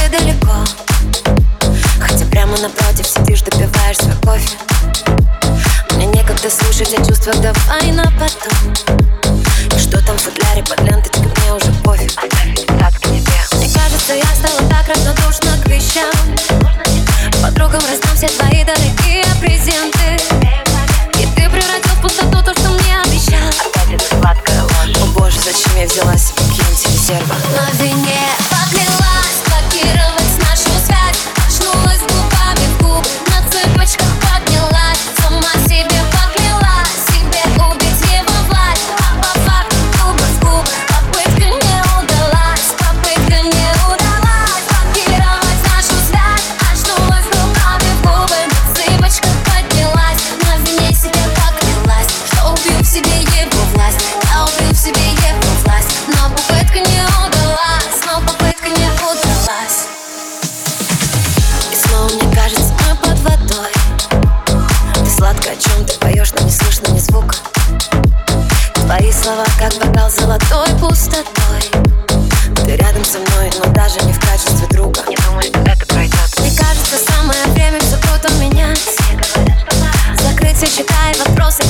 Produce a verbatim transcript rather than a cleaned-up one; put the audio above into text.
тобой далеко, хотя прямо напротив сидишь, допиваешь свой кофе. Мне некогда слушать о чувствах, давай на потом. И что там в футляре под ленточкой, мне уже пофиг. Мне кажется, я стала так равнодушна к вещам. Подругам раздам все твои дорогие презенты, и ты превратил в пустоту то, что мне обещал. Опять эта сладкая ложь. О боже, зачем я взялась кинуть резерва? На вине поклялась блокировать нашу связь, очнулась губами в губы, на цыпочках поднялась, сама себе поклялась себе убить его власть, а по факту губы в губы. Попытка не удалась, попытка не удалась блокировать нашу связь, очнулась губами в губы, на цыпочках поднялась, на вине себе поклялась, что убью в себе его власть, я убью в себе его власть, но попытка не удалась, но попытка не удалась. И снова мне кажется, мы под водой. Ты сладко о чем ты поешь, но не слышно ни звука. Твои слова как бокал золотой пустотой. Ты рядом со мной, но даже не в качестве друга. Не думаю, что это пройдет. Мне кажется, самое время все круто менять. Все говорят, что пора. Закрыть все счета и вопросы